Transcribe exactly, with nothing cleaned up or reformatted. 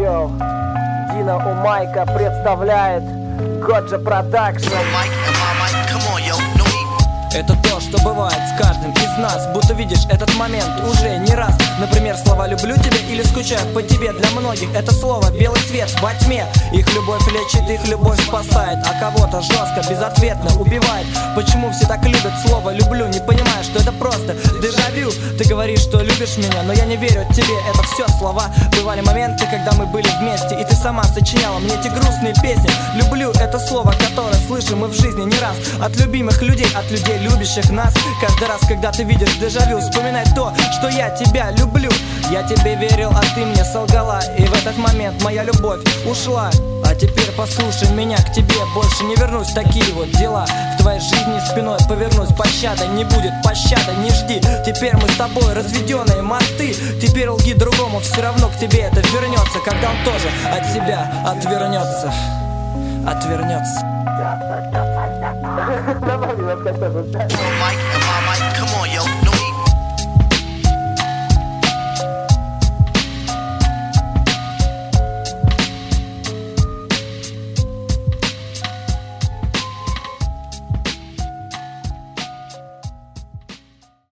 Йоу, Дина у майка представляет Годжа Продакшн. Это то, что бывает с каждым из нас. Будто видишь этот момент уже не раз. Например, слова «люблю тебя» или «скучаю по тебе». Для многих это слово белый свет во тьме. Их любовь лечит, их любовь спасает. А кого-то жестко, безответно убивает. Почему все так любят слово «люблю», не понимая, что это просто дежавю. Ты говоришь, что любишь меня, но я не верю тебе. Это все слова. Бывали моменты, когда мы были вместе, и ты сама сочиняла мне эти грустные песни. «Люблю» — это слово, которое слышим мы в жизни не раз. От любимых людей, от людей, любящих нас. Каждый раз, когда ты видишь дежавю, вспоминай то, что я тебя люблю. Я тебе верил, а ты мне солгала, и в этот момент моя любовь ушла. А теперь послушай меня, к тебе больше не вернусь. Такие вот дела. К твоей жизни спиной повернусь. Пощады не будет, пощады не жди. Теперь мы с тобой разведенные мосты. Теперь лги другому, все равно к тебе это вернется, когда он тоже от тебя отвернется. Отвернется. Давай, Mike, am I Mike? Come on, yo.